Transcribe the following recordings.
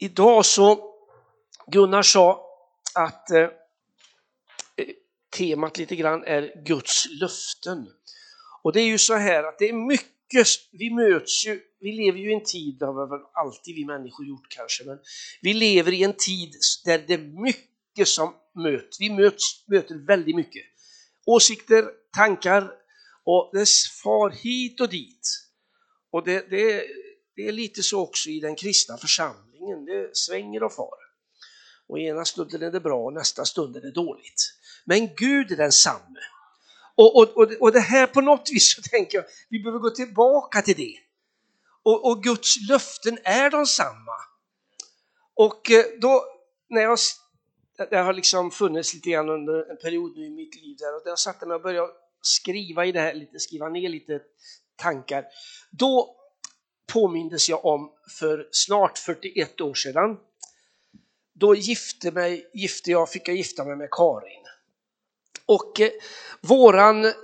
Idag så, Gunnar sa att temat lite grann är Guds löften. Och det är ju så här att det är mycket, vi lever ju i en tid, det har väl alltid vi människor gjort kanske, men vi lever i en tid där det är mycket som möts. Vi möter väldigt mycket. Åsikter, tankar och det far hit och dit. Och det är lite så också i den kristna församlingen. Det svänger och far. Och ena stunden är det bra och nästa stund är det dåligt. Men Gud är densamme. Och det här på något vis så tänker jag, vi behöver gå tillbaka till det. Och Guds löften är densamma. Och då, när det har liksom funnits lite grann under en period nu i mitt liv där, och där jag satte mig och började skriva i det här, skriva ner lite tankar. Då påmindes jag om för snart 41 år sedan. Då fick jag gifta mig med Karin. Och våran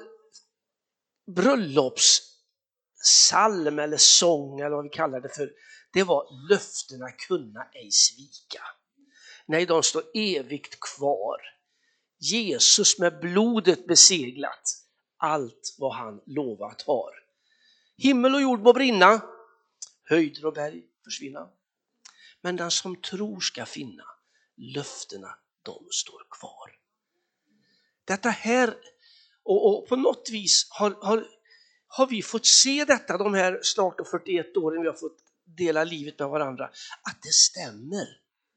bröllopssalm eller sång eller vad vi kallar det för, det var löftena kunna ej svika. Nej, de står evigt kvar. Jesus med blodet beseglat allt vad han lovat har. Himmel och jord må brinna, höjder och berg försvinna. Men den som tror ska finna, löftena de står kvar. Detta här, och på något vis har vi fått se detta de här snart 41 åren vi har fått dela livet med varandra, att det stämmer.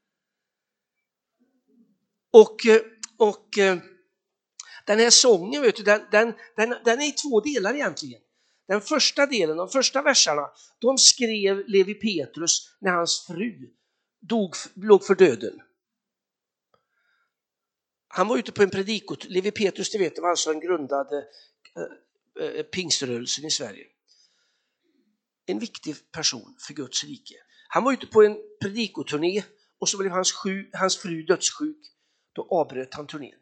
Och den här sången, vet du, den är i två delar egentligen. Den första delen, de första verserna, de skrev Levi Petrus när hans fru låg för döden. Han var ute på en predikot. Levi Petrus, det vet, var alltså en grundade pingströrelsen i Sverige. En viktig person för Guds rike. Han var ute på en predikoturné och så blev hans fru dödssjuk. Då avbröt han turnén.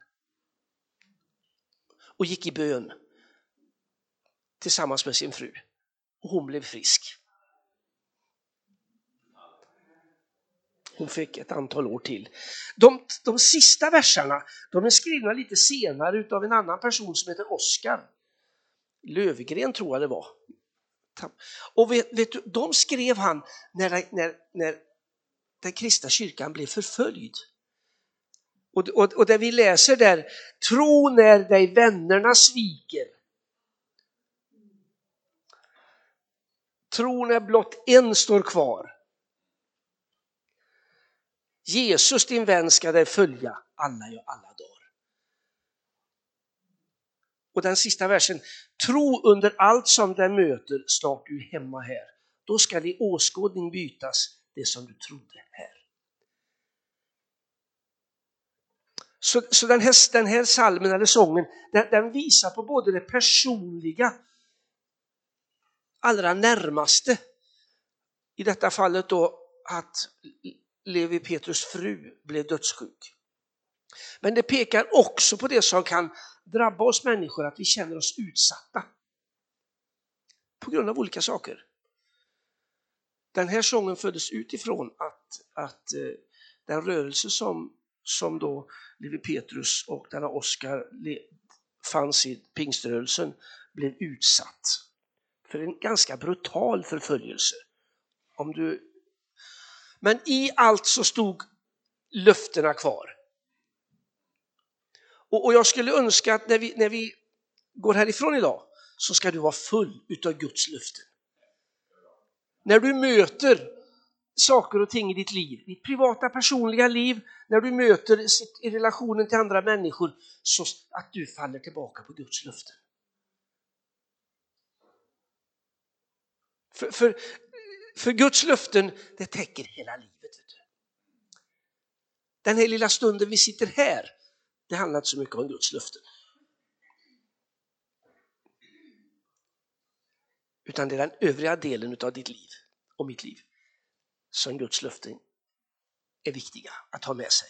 Och gick i bön tillsammans med sin fru. Och hon blev frisk. Hon fick ett antal år till. De sista verserna, de är skrivna lite senare av en annan person som heter Oskar Lövgren, tror jag det var. Och vet du, de skrev han när den kristna kyrkan blev förföljd. Och där vi läser där, tro när dig vännerna sviker. Tro när blott en står kvar. Jesus din vän ska dig följa alla dagar. Och den sista versen, tro under allt som dig möter, snart du är hemma här. Då ska din åskådning bytas, det som du trodde här. Så den här salmen eller sången, den visar på både det personliga, allra närmaste. I detta fallet då att Levi Petrus fru blev dödssjuk. Men det pekar också på det som kan drabba oss människor, att vi känner oss utsatta. På grund av olika saker. Den här sången föddes utifrån att den rörelse som då Levi Petrus och denna Oskar fanns i pingströrelsen blev utsatt för en ganska brutal förföljelse. Men i allt så stod löftena kvar. Och jag skulle önska att när vi går härifrån idag så ska du vara full utav Guds löften. När du möter saker och ting i ditt liv, ditt privata personliga liv, när du möter i relationen till andra människor, så att du faller tillbaka på Guds löften. För Guds löften, det täcker hela livet. Vet du. Den här lilla stunden vi sitter här, det handlar inte så mycket om Guds löften. Utan det är den övriga delen av ditt liv och mitt liv som Guds löften är viktiga att ha med sig.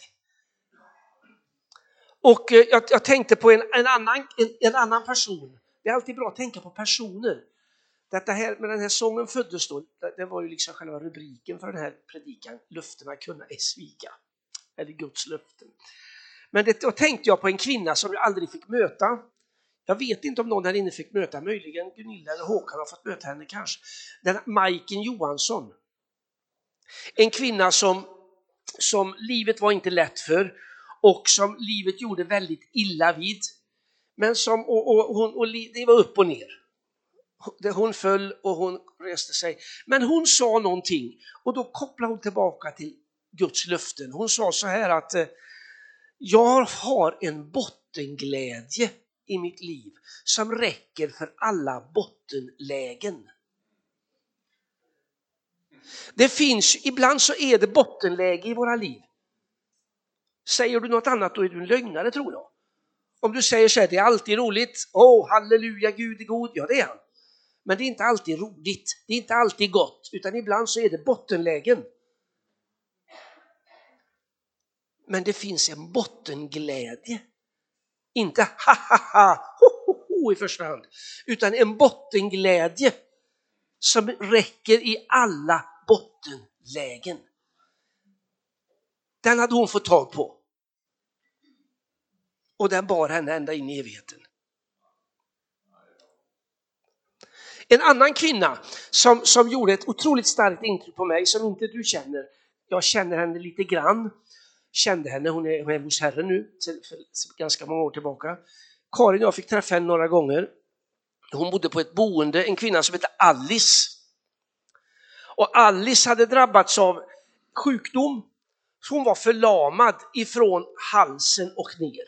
Och jag tänkte på en annan person. Det är alltid bra att tänka på personer. Detta här med den här sången föddes då, det var ju liksom själva rubriken för den här predikan. Löftena kunna ej svika. Eller Guds löften. Men då tänkte jag på en kvinna som jag aldrig fick möta. Jag vet inte om någon här inne fick möta, möjligen Gunilla eller Håkan har fått möta henne kanske. Den Majken Johansson. En kvinna som livet var inte lätt för och som livet gjorde väldigt illa vid. Men som, det var upp och ner. Hon föll och hon reste sig. Men hon sa någonting och då kopplade hon tillbaka till Guds löften. Hon sa så här att jag har en bottenglädje i mitt liv som räcker för alla bottenlägen. Det finns, ibland så är det bottenläge i våra liv. Säger du något annat då är du en lögnare, tror jag. Om du säger så här, det är alltid roligt. Halleluja, Gud är god. Ja, det är han. Men det är inte alltid roligt. Det är inte alltid gott. Utan ibland så är det bottenlägen. Men det finns en bottenglädje. Inte ha ha ha, ho ho ho i första hand. Utan en bottenglädje som räcker i alla bottenlägen. Den hade hon fått tag på. Och den bar henne ända in i evigheten. En annan kvinna som gjorde ett otroligt starkt intryck på mig som inte du känner. Jag känner henne lite grann. Kände henne, hon är hos Herren nu för ganska många år tillbaka. Karin och jag fick träffa henne några gånger. Hon bodde på ett boende, en kvinna som heter Alice. Och Alice hade drabbats av sjukdom. Så hon var förlamad ifrån halsen och ner.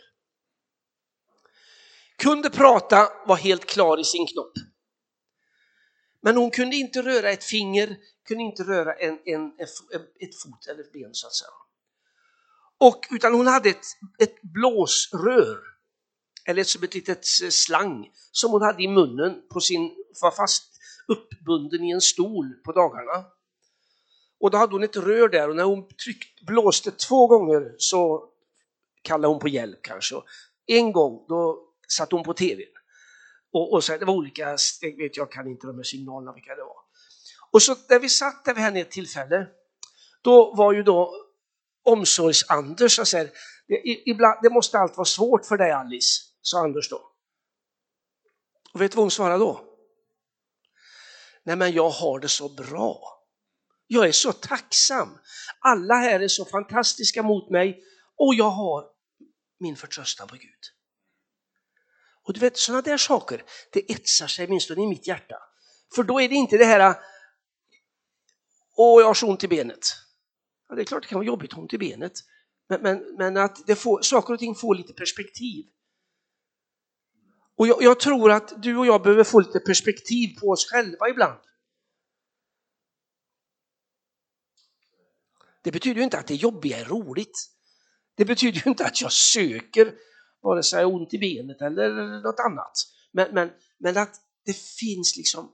Kunde prata, var helt klar i sin knopp. Men hon kunde inte röra ett finger, kunde inte röra ett fot eller ett ben så att säga. Utan hon hade ett blåsrör, eller som ett litet slang som hon hade i munnen var fast uppbunden i en stol på dagarna. Och då hade hon ett rör där och när hon blåste 2 gånger så kallade hon på hjälp kanske. En gång då satt hon på tv. Och så det var olika, jag kan inte de här signalerna vilka det var. Och så när vi satt där vid henne ett tillfälle, då var ju då omsorgs-Anders och säger, det måste allt vara svårt för dig Alice, sa Anders då. Och vet du vad hon svarade då? Nej men jag har det så bra. Jag är så tacksam. Alla här är så fantastiska mot mig och jag har min förtröstan på Gud. Och du vet, sådana där saker, det etsar sig minst i mitt hjärta. För då är det inte det här, jag har så ont i benet. Ja, det är klart det kan vara jobbigt ont i benet. Men att saker och ting får lite perspektiv. Och jag tror att du och jag behöver få lite perspektiv på oss själva ibland. Det betyder ju inte att det jobbiga är roligt. Det betyder ju inte att jag söker vare sig ont i benet eller något annat. Men att det finns liksom,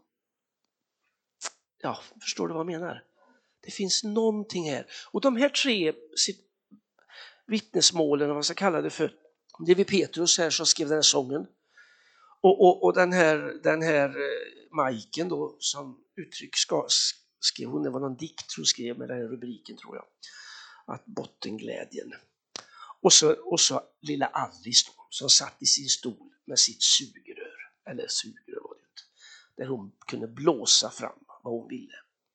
förstår du vad jag menar? Det finns någonting här. Och de här 3 vittnesmålen, vad man ska kalla det för, det är vid Petrus här som skrev den här sången. Och den här Majken då som uttryck skrev hon, det var någon dikt som skrev med den här rubriken tror jag. Att bottenglädjen. Och så lilla Alice då, som satt i sin stol med sitt sugrör. Eller sugrör var det inte. Där hon kunde blåsa fram vad hon ville.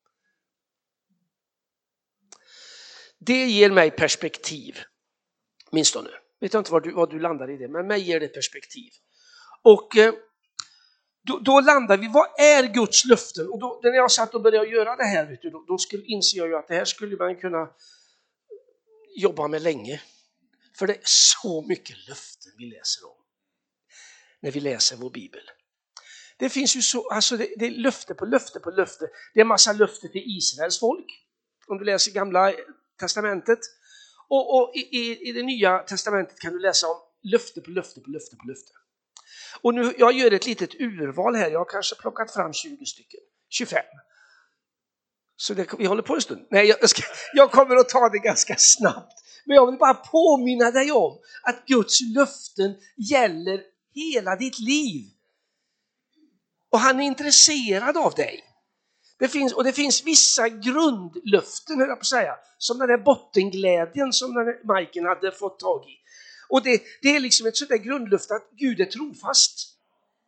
Det ger mig perspektiv. Minst nu. Vet jag inte vad du landar i det, men mig ger det perspektiv. Och då landar vi, vad är Guds löften? Och då, när jag satt och började göra det här, då inser jag ju att det här skulle man kunna jobba med länge. För det är så mycket löften vi läser om när vi läser vår bibel. Det finns ju så, alltså det är löfte på löfte på löfte. Det är en massa löfte till Israels folk. Om du läser gamla testamentet. Och i det nya testamentet kan du läsa om löfte på löfte på löfte på löfte. Och nu, jag gör ett litet urval här. Jag har kanske plockat fram 20 stycken. 25. Så vi håller på en stund. Nej, jag kommer att ta det ganska snabbt. Men jag vill bara påminna dig om att Guds löften gäller hela ditt liv. Och han är intresserad av dig. Det finns vissa grundlöften, höll jag på att säga, som den där bottenglädjen som Majken hade fått tag i. Och det är liksom ett sånt där grundlöfte att Gud är trofast.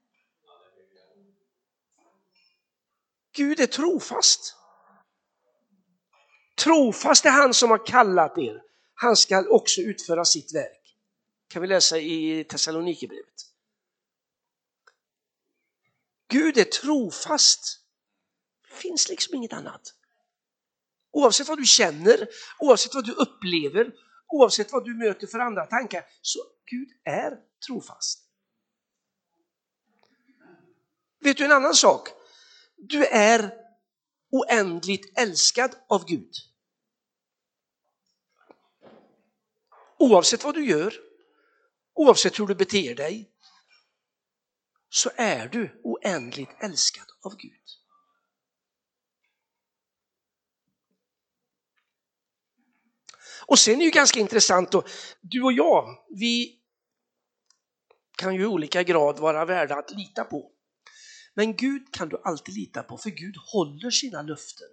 Gud är trofast. Trofast är han som har kallat er. Han ska också utföra sitt verk. Kan vi läsa i Thessalonikerbrevet. Gud är trofast. Det finns liksom inget annat. Oavsett vad du känner, oavsett vad du upplever, oavsett vad du möter för andra tankar, så Gud är trofast. Vet du en annan sak? Du är oändligt älskad av Gud. Oavsett vad du gör, oavsett hur du beter dig, så är du oändligt älskad av Gud. Och sen är det ju ganska intressant då, du och jag, vi kan ju i olika grad vara värda att lita på. Men Gud kan du alltid lita på, för Gud håller sina löften.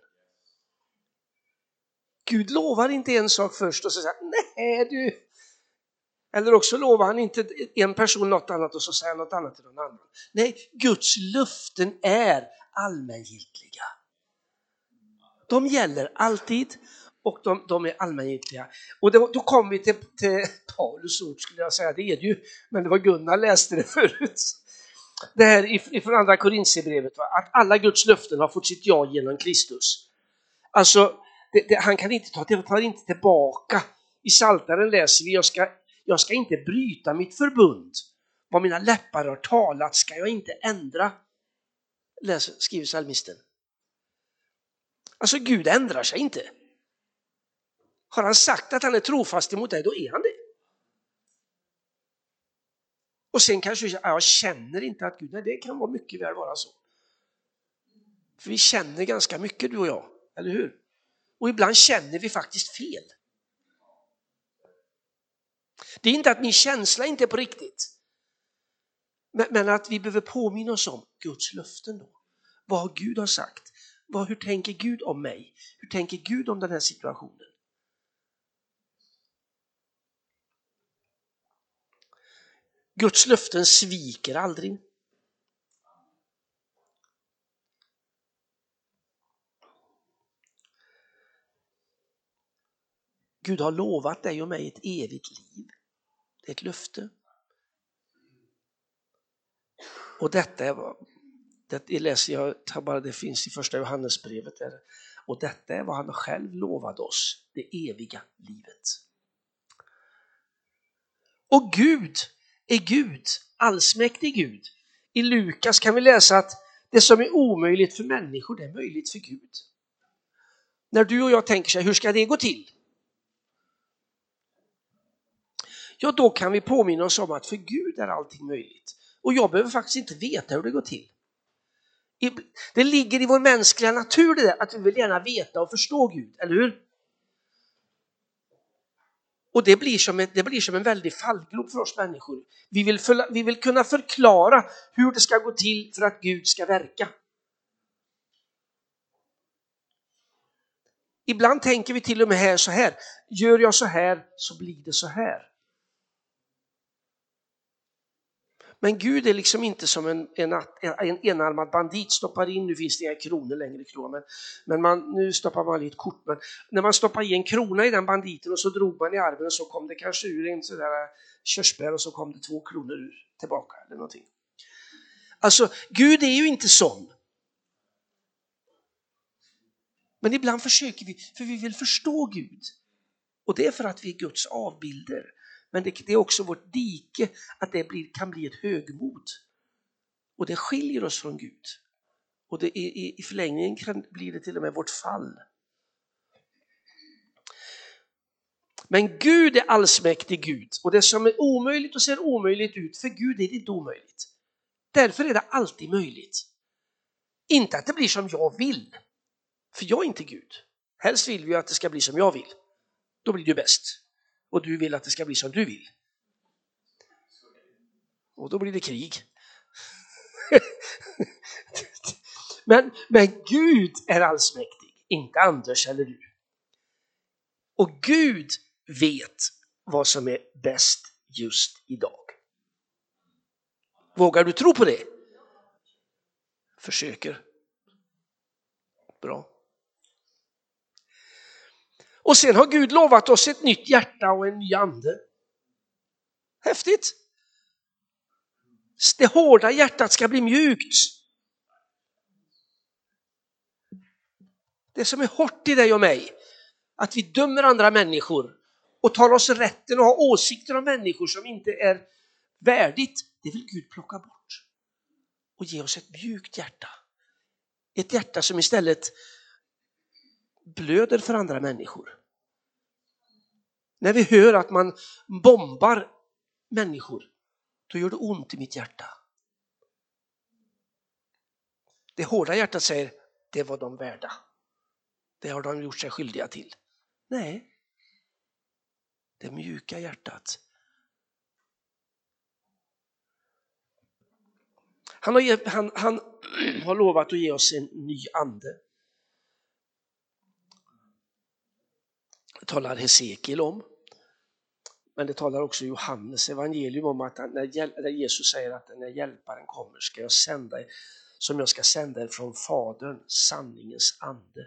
Gud lovar inte en sak först och så säger nej du. Eller också lovar han inte en person något annat och så säger han något annat till någon annan. Nej, Guds löften är allmängiltiga. De gäller alltid och de är allmängiltiga. Och då kommer vi till Paulus ord, skulle jag säga. Det är det ju, men det var Gunnar läste det förut. Det här från andra Korinthierbrevet, att alla Guds löften har fått sitt ja genom Kristus. Alltså, han kan inte tar inte tillbaka. I Psaltaren läser vi, jag ska inte bryta mitt förbund. Vad mina läppar har talat ska jag inte ändra. Skriver psalmisten. Alltså Gud ändrar sig inte. Har han sagt att han är trofast emot dig, då är han det. Och sen kanske jag känner inte att Gud, nej, det kan vara mycket väl vara så. För vi känner ganska mycket, du och jag, eller hur? Och ibland känner vi faktiskt fel. Det är inte att min känsla inte är på riktigt. Men att vi behöver påminna oss om Guds löften då. Vad Gud har sagt. Hur tänker Gud om mig? Hur tänker Gud om den här situationen? Guds löften sviker aldrig. Gud har lovat dig och mig ett evigt liv. Det är ett löfte. Och detta är vad, det läser jag bara, det finns i första Johannesbrevet där. Och detta är vad han själv lovade oss, det eviga livet. Och Gud är Gud, allsmäktig Gud. I Lukas kan vi läsa att det som är omöjligt för människor, det är möjligt för Gud. När du och jag tänker sig, hur ska det gå till? Ja, då kan vi påminna oss om att för Gud är allting möjligt. Och jag behöver faktiskt inte veta hur det går till. Det ligger i vår mänskliga natur det där, att vi vill gärna veta och förstå Gud, eller hur? Och det blir som en väldig fallgrop för oss människor. Vi vill kunna förklara hur det ska gå till för att Gud ska verka. Ibland tänker vi till och med här så här. Gör jag så här så blir det så här. Men Gud är liksom inte som en enarmad bandit, stoppar in, nu finns det inga kronor längre kvar, men nu stoppar man i ett kort. Men när man stoppar i en krona i den banditen och så drog man i armen och så kom det kanske ur en sån där körsbär och så kom det 2 kronor ur tillbaka eller någonting. Alltså Gud är ju inte sån. Men ibland försöker vi, för vi vill förstå Gud. Och det är för att vi är Guds avbilder. Men det är också vårt dike att det kan bli ett högmod. Och det skiljer oss från Gud. Och det i förlängningen blir det till och med vårt fall. Men Gud är allsmäktig Gud. Och det som är omöjligt och ser omöjligt ut, för Gud är det inte omöjligt. Därför är det alltid möjligt. Inte att det blir som jag vill. För jag är inte Gud. Helst vill vi att det ska bli som jag vill. Då blir det bäst. Och du vill att det ska bli som du vill. Och då blir det krig. Men Gud är allsmäktig, inte Anders eller du. Och Gud vet vad som är bäst just idag. Vågar du tro på det? Försöker. Bra. Och sen har Gud lovat oss ett nytt hjärta och en ny ande. Häftigt. Det hårda hjärtat ska bli mjukt. Det som är hårt i dig och mig, att vi dömer andra människor och tar oss rätten att ha åsikter om människor som inte är värdigt, det vill Gud plocka bort och ge oss ett mjukt hjärta. Ett hjärta som istället blöder för andra människor. När vi hör att man bombar människor, då gör det ont i mitt hjärta. Det hårda hjärtat säger, det var de värda. Det har de gjort sig skyldiga till. Nej, det mjuka hjärtat. Han har lovat att ge oss en ny ande. Det talar Hesekiel om. Men det talar också Johannes evangelium om att när Jesus säger att när hjälparen kommer ska jag sända er, som jag ska sända er från Fadern, sanningens ande.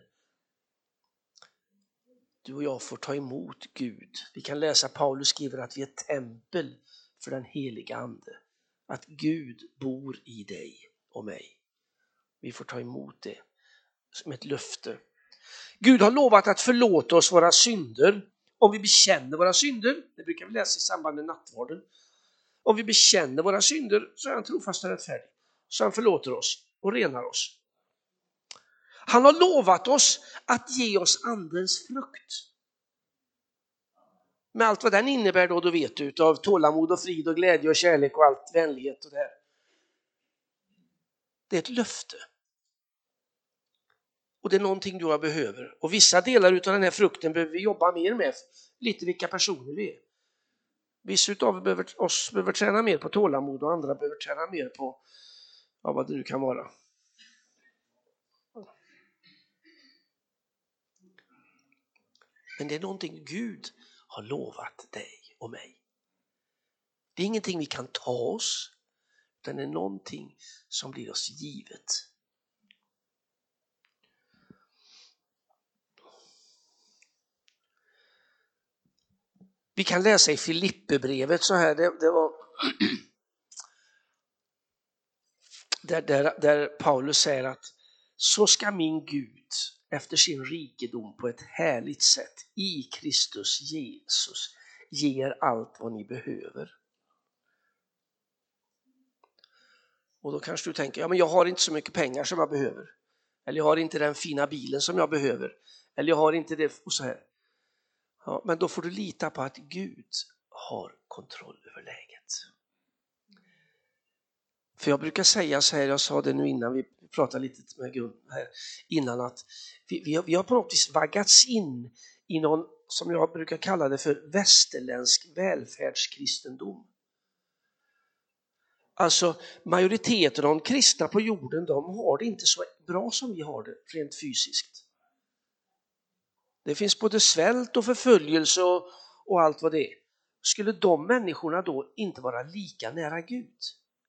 Du och jag får ta emot Gud. Vi kan läsa Paulus skriver att vi är tempel för den heliga ande. Att Gud bor i dig och mig. Vi får ta emot det som ett löfte. Gud har lovat att förlåta oss våra synder om vi bekänner våra synder. Det brukar vi läsa i samband med nattvarden. Om vi bekänner våra synder så är han trofast och rättfärdig. Så han förlåter oss och renar oss. Han har lovat oss att ge oss andens frukt. Med allt vad den innebär då vet du, av tålamod och frid och glädje och kärlek och allt vänlighet och det. Det är ett löfte. Och det är någonting du och jag behöver. Och vissa delar av den här frukten behöver vi jobba mer med. Lite vilka personer vi är. Vissa av oss behöver träna mer på tålamod och andra behöver träna mer på vad det nu kan vara. Men det är någonting Gud har lovat dig och mig. Det är ingenting vi kan ta oss, utan det är någonting som blir oss givet. Vi kan läsa i Filipperbrevet så här, det var där Paulus säger att så ska min Gud efter sin rikedom på ett härligt sätt i Kristus Jesus ge er allt vad ni behöver. Och då kanske du tänker, men jag har inte så mycket pengar som jag behöver. Eller jag har inte den fina bilen som jag behöver. Eller jag har inte det och så här. Ja, men då får du lita på att Gud har kontroll över läget. För jag brukar säga så här, jag sa det nu innan vi pratade lite med Gun här innan, att vi har på något vis vaggats in i någon, som jag brukar kalla det för, västerländsk välfärdskristendom. Alltså majoriteten av de kristna på jorden, de har det inte så bra som vi har det rent fysiskt. Det finns både svält och förföljelse och allt vad det är. Skulle de människorna då inte vara lika nära Gud?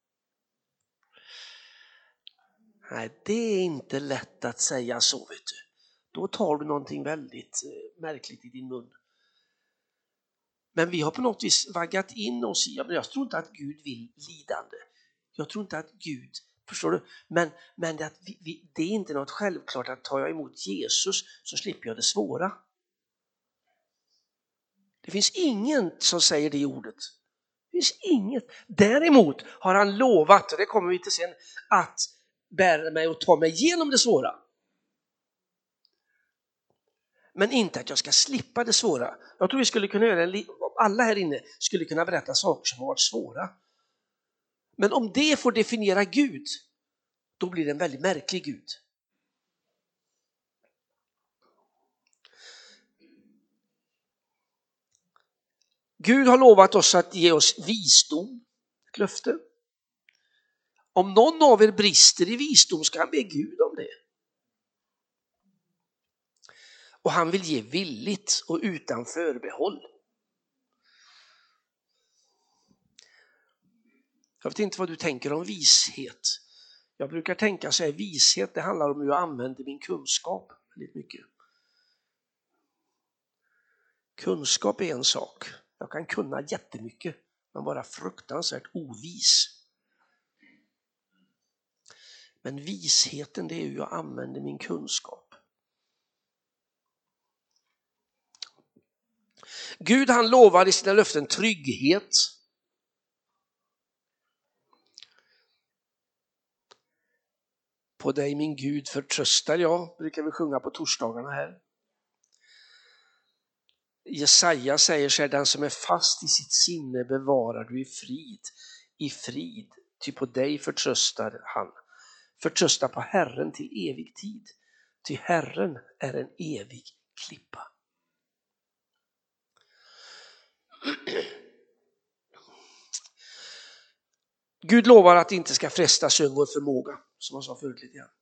Nej, det är inte lätt att säga så, vet du. Då tar du någonting väldigt märkligt i din mun. Men vi har på något vis vaggat in oss i, jag tror inte att Gud vill lidande. Jag tror inte att Gud, förstår du? Men det är inte något självklart att tar jag emot Jesus så slipper jag det svåra. Det finns ingen som säger det ordet. Det finns inget. Däremot har han lovat, och det kommer vi till sen, att bära mig och ta mig igenom det svåra. Men inte att jag ska slippa det svåra. Jag tror vi skulle kunna göra, alla här inne skulle kunna berätta saker som har varit svåra. Men om det får definiera Gud, då blir det en väldigt märklig Gud. Gud har lovat oss att ge oss visdom, ett löfte. Om någon av er brister i visdom ska han be Gud om det. Och han vill ge villigt och utan förbehåll. Jag vet inte vad du tänker om vishet. Jag brukar tänka så här, vishet det handlar om hur jag använder min kunskap väldigt mycket. Kunskap är en sak. Jag kan kunna jättemycket, men vara fruktansvärt ovis. Men visheten det är hur jag använder min kunskap. Gud han lovar i sina löften trygghet. På dig min Gud förtröstar jag, brukar vi sjunga på torsdagarna här. Jesaja säger så här, den som är fast i sitt sinne bevarar du i frid, ty på dig förtröstar han. Förtrösta på Herren till evig tid, ty Herren är en evig klippa. Gud lovar att det inte ska frestas över vår förmåga, som jag sa förut lite grann.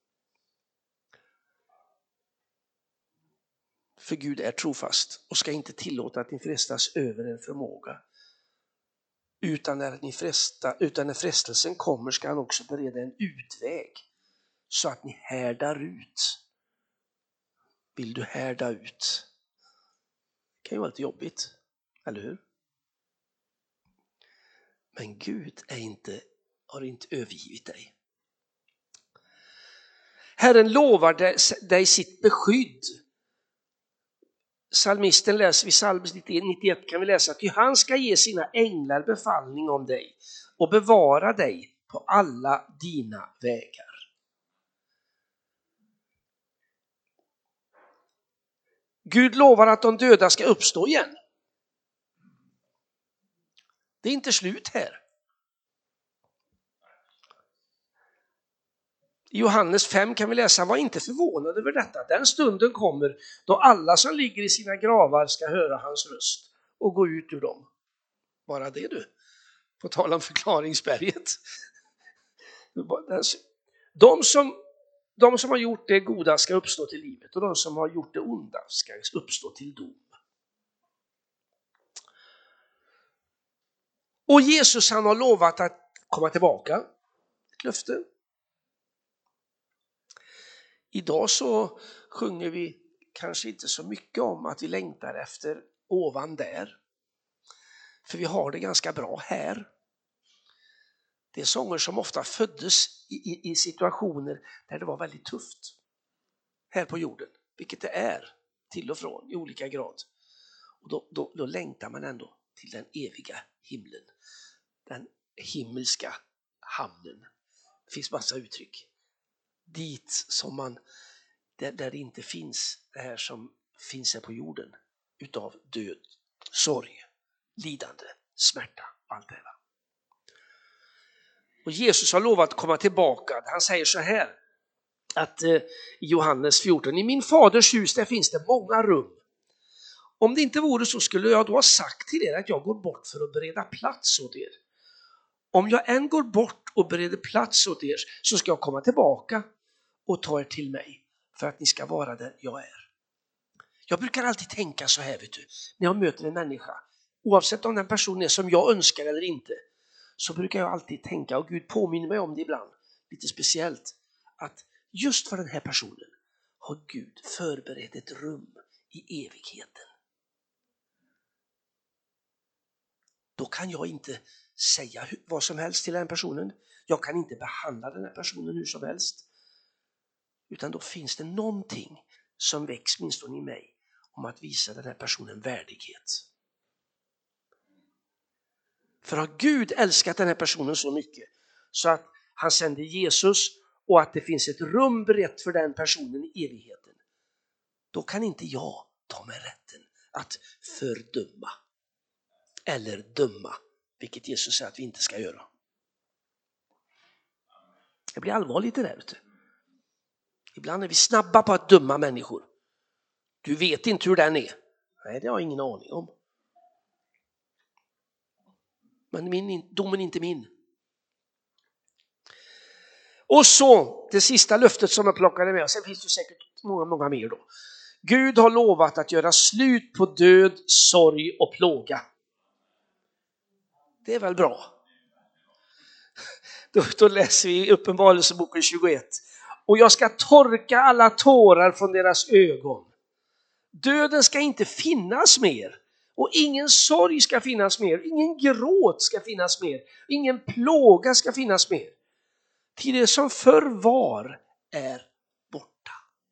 För Gud är trofast och ska inte tillåta att ni frestas över en förmåga. Utan när frestelsen kommer ska han också bereda en utväg så att ni härdar ut. Vill du härda ut? Det kan ju vara lite jobbigt, eller hur? Men Gud har inte övergivit dig. Herren lovar dig sitt beskydd. Psalmisten läser vid psalm 91 kan vi läsa att han ska ge sina änglar befallning om dig och bevara dig på alla dina vägar. Gud lovar att de döda ska uppstå igen. Det är inte slut här. I Johannes 5 kan vi läsa, var inte förvånad över detta. Den stunden kommer då alla som ligger i sina gravar ska höra hans röst och gå ut ur dem. Bara det du. På tal om förklaringsberget. De som har gjort det goda ska uppstå till livet och de som har gjort det onda ska uppstå till dom. Och Jesus han har lovat att komma tillbaka. Ett löfte. Idag så sjunger vi kanske inte så mycket om att vi längtar efter ovan där. För vi har det ganska bra här. Det är sånger som ofta föddes i situationer där det var väldigt tufft. Här på jorden, vilket det är till och från i olika grad. Och då längtar man ändå till den eviga himlen. Den himmelska hamnen. Det finns massa uttryck. Dit som där det inte finns det här som finns här på jorden utav död, sorg, lidande, smärta, allt det här. Och Jesus har lovat att komma tillbaka. Han säger så här att i Johannes 14, i min faders hus där finns det många rum. Om det inte vore så skulle jag då ha sagt till er att jag går bort för att bereda plats åt er. Om jag än går bort och bereder plats åt er så ska jag komma tillbaka och ta er till mig för att ni ska vara där jag är. Jag brukar alltid tänka så här, vet du, när jag möter en människa, oavsett om den personen är som jag önskar eller inte, så brukar jag alltid tänka, och Gud påminner mig om det ibland, lite speciellt, att just för den här personen har Gud förberett ett rum i evigheten. Då kan jag inte säga vad som helst till den personen. Jag kan inte behandla den här personen hur som helst. Utan då finns det någonting som väcks minst i mig om att visa den här personen värdighet. För har Gud älskat den här personen så mycket så att han sände Jesus och att det finns ett rum berett för den personen i evigheten, då kan inte jag ta mig rätten att fördöma eller döma, vilket Jesus säger att vi inte ska göra. Det blir allvarligt det där ute. Ibland är vi snabba på att döma människor. Du vet inte hur den är. Nej, det har jag ingen aning om. Men domen är inte min. Och så det sista löftet som jag plockade med, sen finns det säkert många mer då. Gud har lovat att göra slut på död, sorg och plåga. Det är väl bra? Då läser vi Uppenbarelseboken 21. Och jag ska torka alla tårar från deras ögon. Döden ska inte finnas mer. Och ingen sorg ska finnas mer. Ingen gråt ska finnas mer. Ingen plåga ska finnas mer. Till det som förr var är borta.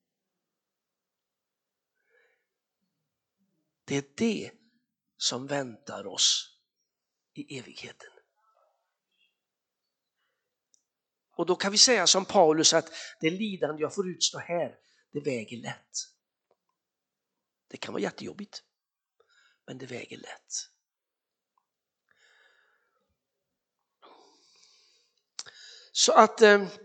Det är det som väntar oss i evigheten. Och då kan vi säga som Paulus att det lidande jag får utstå här, det väger lätt. Det kan vara jättejobbigt, men det väger lätt. Så att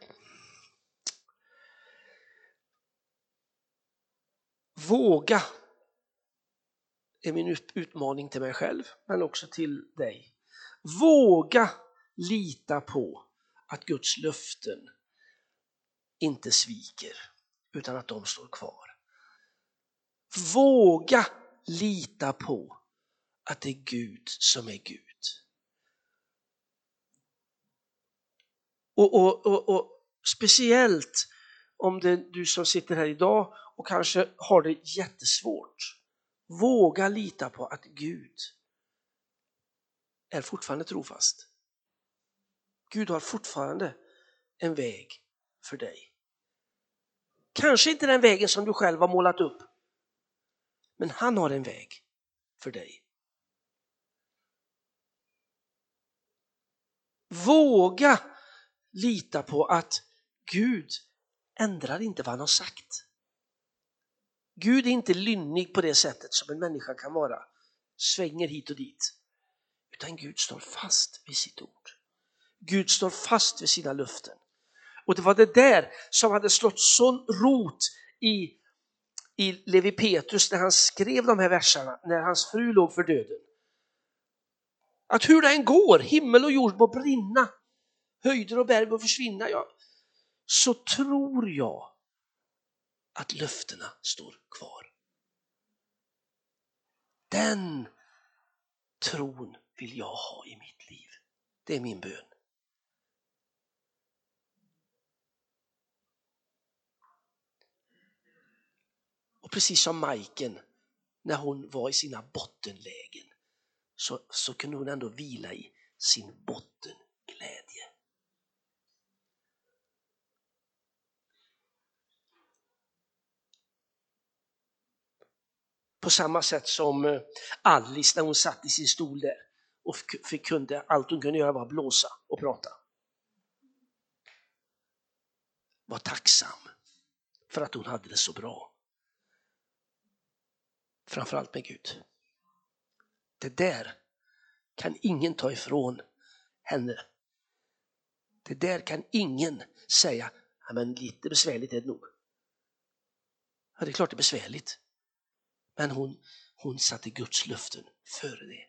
våga är min utmaning till mig själv, men också till dig. Våga lita på att Guds löften inte sviker, utan att de står kvar. Våga lita på att det är Gud som är Gud. Och speciellt om det är du som sitter här idag och kanske har det jättesvårt. Våga lita på att Gud är fortfarande trofast. Gud har fortfarande en väg för dig. Kanske inte den vägen som du själv har målat upp. Men han har en väg för dig. Våga lita på att Gud ändrar inte vad han har sagt. Gud är inte lynnig på det sättet som en människa kan vara. Svänger hit och dit. Utan Gud står fast vid sitt ord. Gud står fast vid sina löften. Och det var det där som hade slått sån rot i Levi Petrus när han skrev de här verserna, när hans fru låg för döden. Att hur det än går, himmel och jord må brinna, höjder och berg må försvinna, så tror jag att löftena står kvar. Den tron vill jag ha i mitt liv. Det är min bön. Och precis som Majken, när hon var i sina bottenlägen, så kunde hon ändå vila i sin bottenglädje. På samma sätt som Alice när hon satt i sin stol där och allt hon kunde göra var att blåsa och prata. Var tacksam för att hon hade det så bra. Framförallt med Gud. Det där kan ingen ta ifrån henne. Det där kan ingen säga, ja, men lite besvärligt är det nog. Ja, det är klart det är besvärligt. Men hon satte Guds löften före det.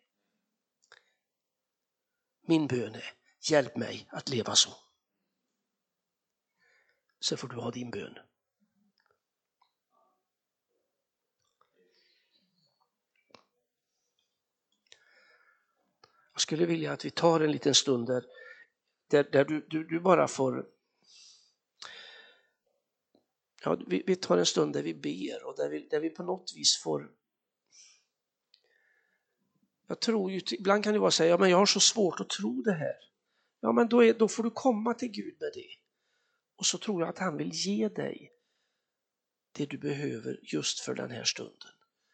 Min bön är, hjälp mig att leva så. Så får du ha din bön. Jag skulle vilja att vi tar en liten stund där du bara får... Ja, vi tar en stund där vi ber och där vi på något vis får... Jag tror ju, ibland kan det vara så här, ja men jag har så svårt att tro det här. Ja men då får du komma till Gud med det. Och så tror jag att han vill ge dig det du behöver just för den här stunden.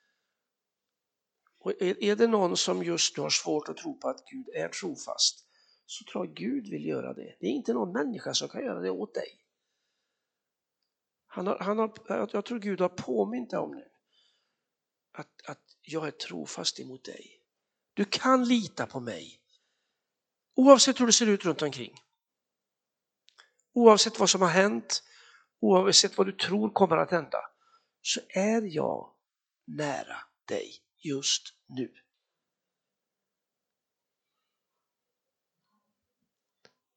Och är det någon som just nu har svårt att tro på att Gud är trofast, så tror jag Gud vill göra det. Det är inte någon människa som kan göra det åt dig. Jag tror Gud har påmint dig om nu. Att jag är trofast emot dig. Du kan lita på mig. Oavsett hur det ser ut runt omkring. Oavsett vad som har hänt. Oavsett vad du tror kommer att hända. Så är jag nära dig just nu.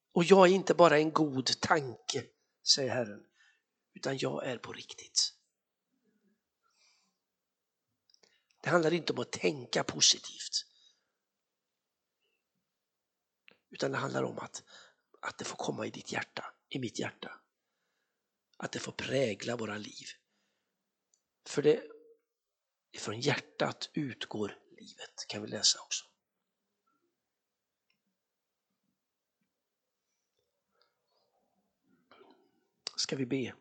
Och jag är inte bara en god tanke, säger Herren, utan jag är på riktigt. Det handlar inte om att tänka positivt, utan det handlar om att det får komma i ditt hjärta, i mitt hjärta. Att det får prägla våra liv. För det ifrån hjärtat utgår livet, kan vi läsa också. Ska vi be?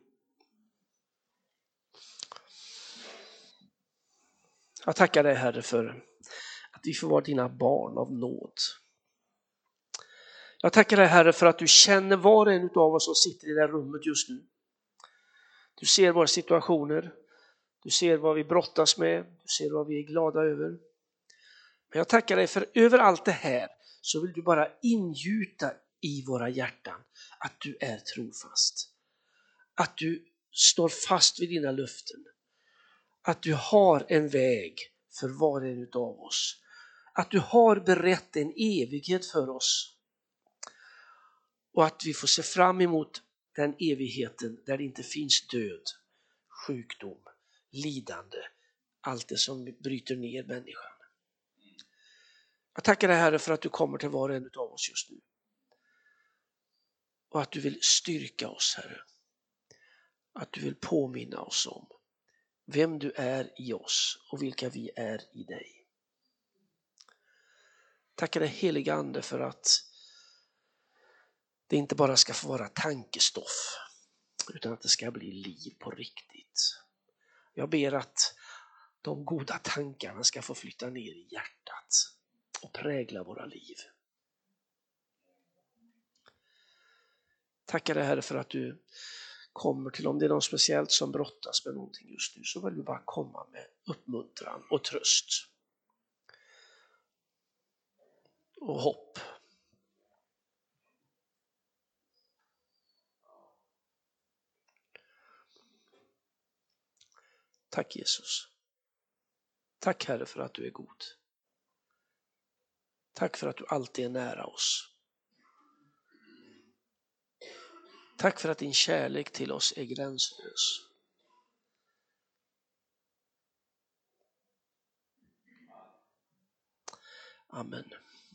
Jag tackar dig, Herre, för att vi får vara dina barn av nåd. Jag tackar dig, Herre, för att du känner var och en av oss som sitter i det här rummet just nu. Du ser våra situationer, du ser vad vi brottas med, du ser vad vi är glada över. Men jag tackar dig för över allt det här så vill du bara ingjuta i våra hjärtan att du är trofast. Att du står fast vid dina löften. Att du har en väg för var och en av oss. Att du har berett en evighet för oss. Och att vi får se fram emot den evigheten där det inte finns död, sjukdom, lidande, allt det som bryter ner människan. Jag tackar dig, Herre, för att du kommer till var och en av oss just nu. Och att du vill styrka oss, Herre. Att du vill påminna oss om vem du är i oss och vilka vi är i dig. Tackar dig, heliga Ande, för att det inte bara ska få vara tankestoff utan att det ska bli liv på riktigt. Jag ber att de goda tankarna ska få flytta ner i hjärtat och prägla våra liv. Tackar dig, Herre, för att du kommer till, om det är någon speciellt som brottas med någonting just nu, så vill du bara komma med uppmuntran och tröst och hopp. Tack, Jesus. Tack, Herre, för att du är god. Tack för att du alltid är nära oss. Tack för att din kärlek till oss är gränslös. Amen.